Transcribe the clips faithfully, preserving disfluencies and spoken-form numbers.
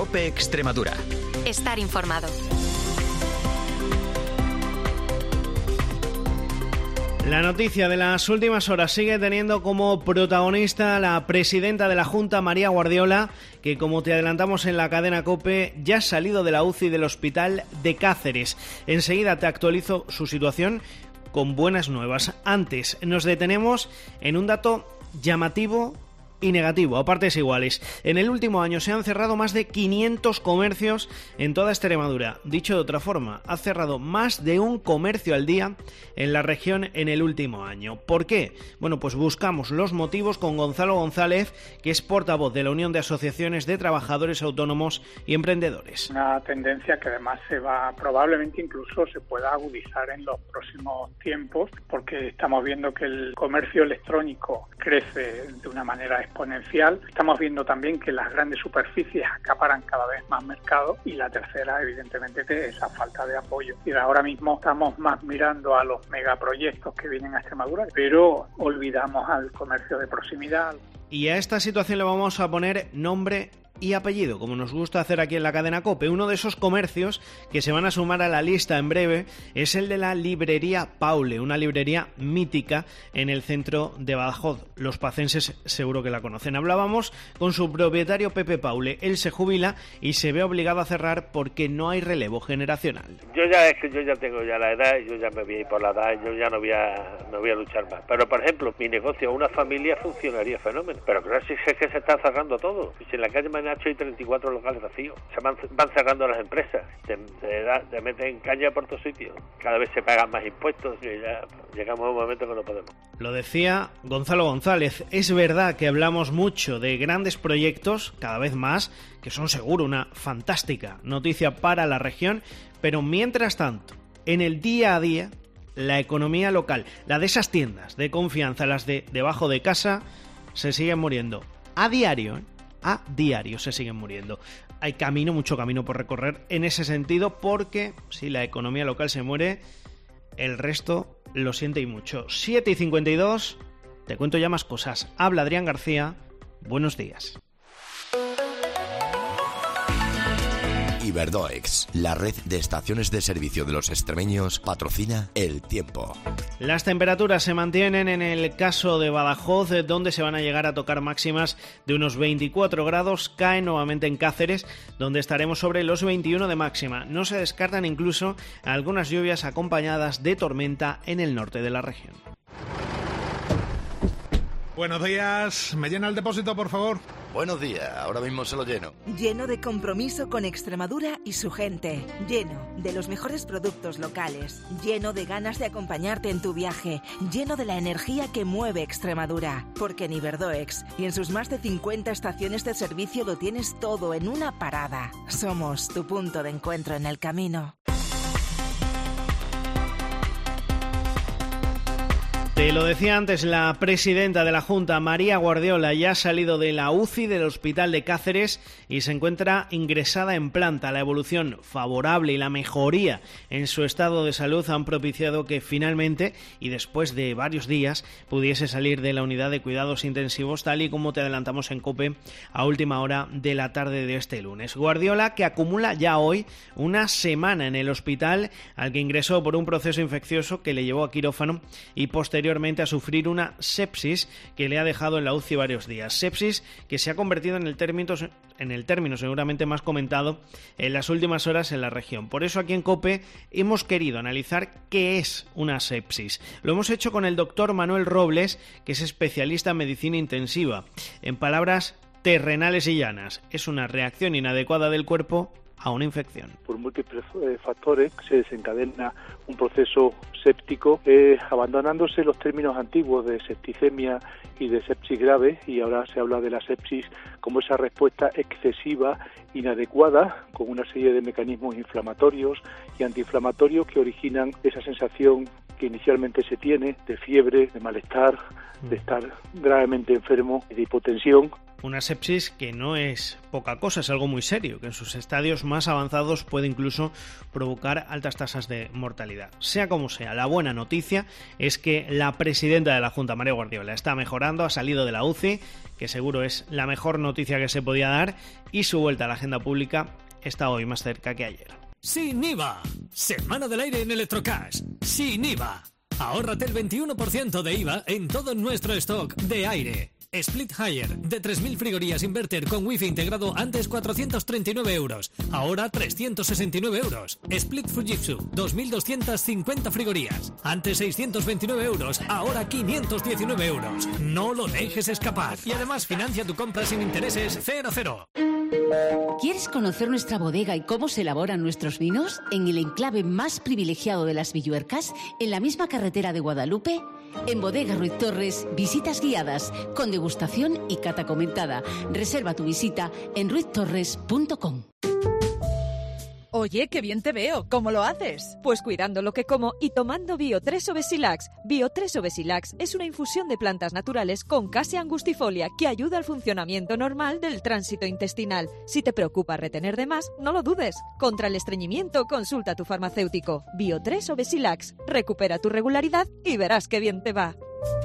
COPE Extremadura. Estar informado. La noticia de las últimas horas sigue teniendo como protagonista la presidenta de la Junta, María Guardiola, que, como te adelantamos en la cadena COPE, ya ha salido de la U C I del Hospital de Cáceres. Enseguida te actualizo su situación con buenas nuevas. Antes nos detenemos en un dato llamativo y negativo, a partes iguales. En el último año se han cerrado más de quinientos comercios en toda Extremadura. Dicho de otra forma, ha cerrado más de un comercio al día en la región en el último año. ¿Por qué? Bueno, pues buscamos los motivos con Gonzalo González, que es portavoz de la Unión de Asociaciones de Trabajadores Autónomos y Emprendedores. Una tendencia que además se va, probablemente incluso se pueda agudizar en los próximos tiempos, porque estamos viendo que el comercio electrónico crece de una manera exponencial. Estamos viendo también que las grandes superficies acaparan cada vez más mercado, y la tercera, evidentemente, es esa falta de apoyo. Y ahora mismo estamos más mirando a los megaproyectos que vienen a Extremadura, pero olvidamos al comercio de proximidad. Y a esta situación le vamos a poner nombre y apellido, como nos gusta hacer aquí en la cadena COPE. Uno de esos comercios que se van a sumar a la lista en breve es el de la librería Paule, una librería mítica en el centro de Badajoz. Los pacenses seguro que la conocen. Hablábamos con su propietario, Pepe Paule. Él se jubila y se ve obligado a cerrar porque no hay relevo generacional. Yo ya es que yo ya tengo ya la edad, yo ya me voy a ir por la edad, yo ya no voy a no voy a luchar más. Pero por ejemplo, mi negocio, una familia, funcionaría fenómeno. Pero claro, si es que se está cerrando todo. Si en la calle me hay treinta y cuatro locales vacíos, se van, van cerrando las empresas, te, te, da, te meten caña por todos sitios, cada vez se pagan más impuestos y ya llegamos a un momento que no podemos. Lo decía Gonzalo González. Es verdad que hablamos mucho de grandes proyectos, cada vez más, que son seguro una fantástica noticia para la región, pero mientras tanto, en el día a día, la economía local, la de esas tiendas de confianza, las de debajo de casa, se siguen muriendo a diario, ¿eh? A diario se siguen muriendo. Hay camino, mucho camino por recorrer en ese sentido, porque si la economía local se muere, el resto lo siente y mucho. siete y cincuenta y dos, te cuento ya más cosas. Habla Adrián García, buenos días. Iberdoex, la red de estaciones de servicio de los extremeños, patrocina el tiempo. Las temperaturas se mantienen en el caso de Badajoz, donde se van a llegar a tocar máximas de unos veinticuatro grados. Caen nuevamente en Cáceres, donde estaremos sobre los veintiuno de máxima. No se descartan incluso algunas lluvias acompañadas de tormenta en el norte de la región. Buenos días. ¿Me llena el depósito, por favor? Buenos días, ahora mismo se lo lleno. Lleno de compromiso con Extremadura y su gente. Lleno de los mejores productos locales. Lleno de ganas de acompañarte en tu viaje. Lleno de la energía que mueve Extremadura. Porque en Iberdoex y en sus más de cincuenta estaciones de servicio lo tienes todo en una parada. Somos tu punto de encuentro en el camino. Te lo decía antes, la presidenta de la Junta, María Guardiola, ya ha salido de la U C I del Hospital de Cáceres y se encuentra ingresada en planta. La evolución favorable y la mejoría en su estado de salud han propiciado que finalmente, y después de varios días, pudiese salir de la unidad de cuidados intensivos, tal y como te adelantamos en COPE a última hora de la tarde de este lunes. Guardiola, que acumula ya hoy una semana en el hospital, al que ingresó por un proceso infeccioso que le llevó a quirófano y posteriormente a sufrir una sepsis que le ha dejado en la U C I varios días. Sepsis que se ha convertido en el término, en el término seguramente más comentado en las últimas horas en la región. Por eso aquí en COPE hemos querido analizar qué es una sepsis. Lo hemos hecho con el doctor Manuel Robles, que es especialista en medicina intensiva. En palabras terrenales y llanas, es una reacción inadecuada del cuerpo a una infección. Por múltiples eh, factores se desencadena un proceso séptico, eh, abandonándose los términos antiguos de septicemia y de sepsis grave, y ahora se habla de la sepsis como esa respuesta excesiva, inadecuada, con una serie de mecanismos inflamatorios y antiinflamatorios que originan esa sensación que inicialmente se tiene de fiebre, de malestar, de estar gravemente enfermo, de hipotensión. Una sepsis que no es poca cosa, es algo muy serio, que en sus estadios más avanzados puede incluso provocar altas tasas de mortalidad. Sea como sea, la buena noticia es que la presidenta de la Junta, María Guardiola, está mejorando, ha salido de la U C I, que seguro es la mejor noticia que se podía dar, y su vuelta a la agenda pública está hoy más cerca que ayer. Sin I V A. Semana del aire en Electrocash. Sin I V A. Ahórrate el veintiuno por ciento de I V A en todo nuestro stock de aire. Split Hire de tres mil frigorías inverter con wifi integrado, antes cuatrocientos treinta y nueve euros, ahora trescientos sesenta y nueve euros. Split Fujitsu dos mil doscientas cincuenta frigorías, antes seiscientos veintinueve euros, ahora quinientos diecinueve euros. No lo dejes escapar. Y además financia tu compra sin intereses cero cero. ¿Quieres conocer nuestra bodega y cómo se elaboran nuestros vinos? En el enclave más privilegiado de las Villuercas, en la misma carretera de Guadalupe. En Bodega Ruiz Torres, visitas guiadas, con degustación y cata comentada. Reserva tu visita en ruiz torres punto com. Oye, qué bien te veo. ¿Cómo lo haces? Pues cuidando lo que como y tomando Bio tres Obesilax. Bio tres Obesilax es una infusión de plantas naturales con Cassia angustifolia que ayuda al funcionamiento normal del tránsito intestinal. Si te preocupa retener de más, no lo dudes. Contra el estreñimiento, consulta a tu farmacéutico. Bio tres Obesilax. Recupera tu regularidad y verás qué bien te va.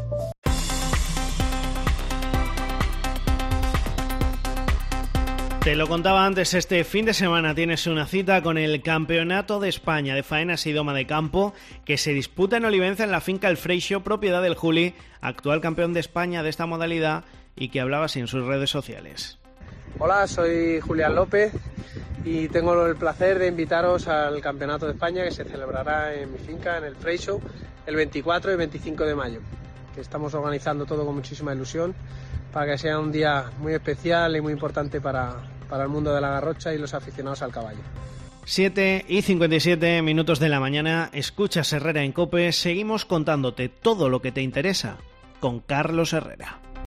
Te lo contaba antes, este fin de semana tienes una cita con el Campeonato de España de Faenas y Doma de Campo, que se disputa en Olivenza en la finca El Freixo, propiedad del Juli, actual campeón de España de esta modalidad y que hablaba así en sus redes sociales. Hola, soy Julián López y tengo el placer de invitaros al Campeonato de España que se celebrará en mi finca, en El Freixo, el veinticuatro y veinticinco de mayo, que estamos organizando todo con muchísima ilusión para que sea un día muy especial y muy importante para, para el mundo de la garrocha y los aficionados al caballo. siete y cincuenta y siete minutos de la mañana, escuchas Herrera en COPE, seguimos contándote todo lo que te interesa con Carlos Herrera.